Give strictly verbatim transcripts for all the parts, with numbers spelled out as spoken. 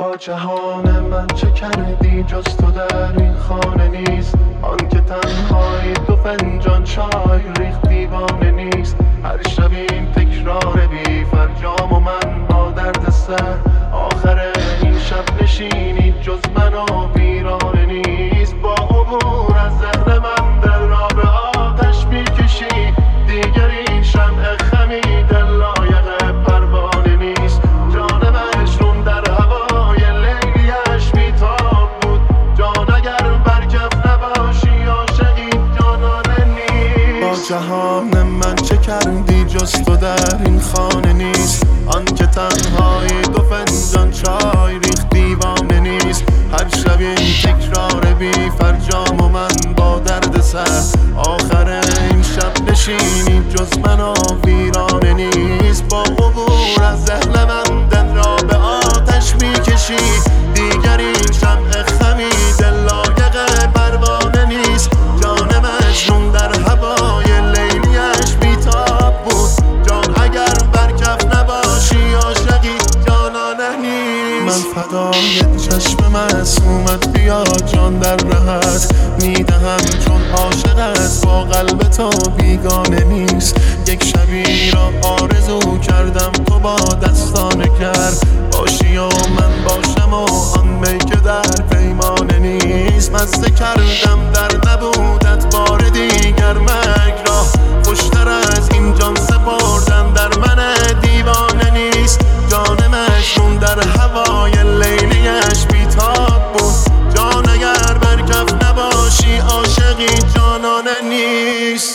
با جهان من چه کردی جز تو در این خانه نیست. آن که تنهایی دو فنجان چای ریخت دیوانه نیست. هر شب این تکرار بی فرجام و من با درد سر. آخر این شب نشینی جز من و ویرانه نیست. با عبور از ذهن من دل را به آتش میکشی. دیگر این شمع خمیده لایق پروانه نیست. جان مجنون در هوای لیلیش بیتاب بود. جان اگر برکف نباشی عاشقی جانانه نیست. با جهان من چه کردی جز تو در این خانه نیست. آن که تنهایی دو فنجان چای ریخت دیوانه نیست. هر شب این تکرار بی فرجام و من با درد سر. آخر این شب نشینی جز من و ویرانه نیست. با عبور از ذهن من دل را به آتش میکشی. دیگر این شمع خمیده لایق پروانه نیست. جان مجنون در هوای لیلیش بیتاب بود. جان اگر برکف نباشی عاشقی جانانه نیست. من فدای چشم معصومت بیا جان در رهت میدهم چون عاشقت با قلب تو بیگانه نیست. یک شبی را آرزو کردم تو با دستانه کرد باشی و من باشم و آن می که در پیمانه نیست. مزه کردم در نبودت بار دیگر مرگ را. خوشتر از این جان سپردن در من دیوانه نیست. جان مجنون در هوای لیلیش بیتاب بود. جان اگر برکف نباشی عاشقی جانانه نیست.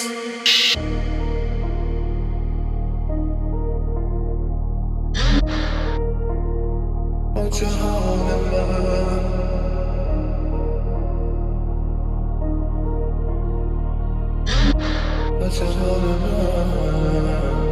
با جهان من با جهان من